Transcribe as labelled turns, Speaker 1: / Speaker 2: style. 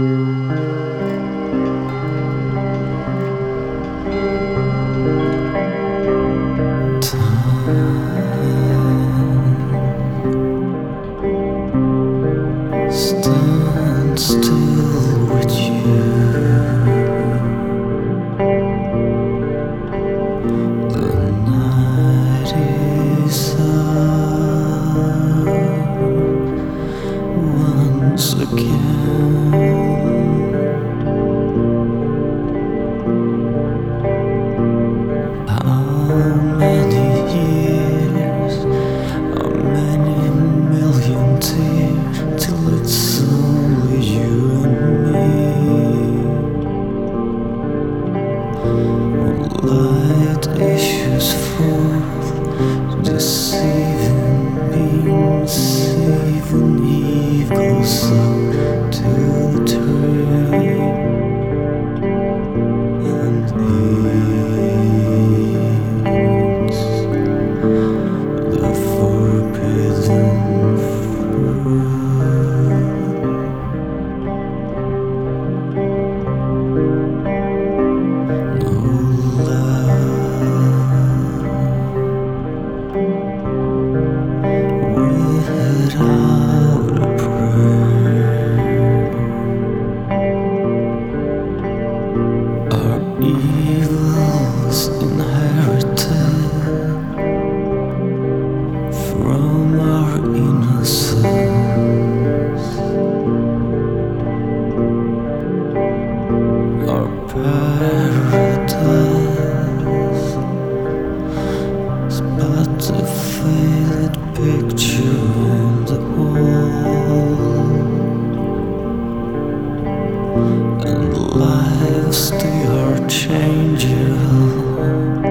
Speaker 1: Stand still with you. The night is up once again. How many years, how many million tears, till it's only you and me. Light issues forth, deceiving me, deceiving Eve goes up to the tree, and eats the forbidden fruit. No love without a prayer. Our evils inherited from our innocence. Our paradise is but a faded picture in the wall, and lives they are changeable.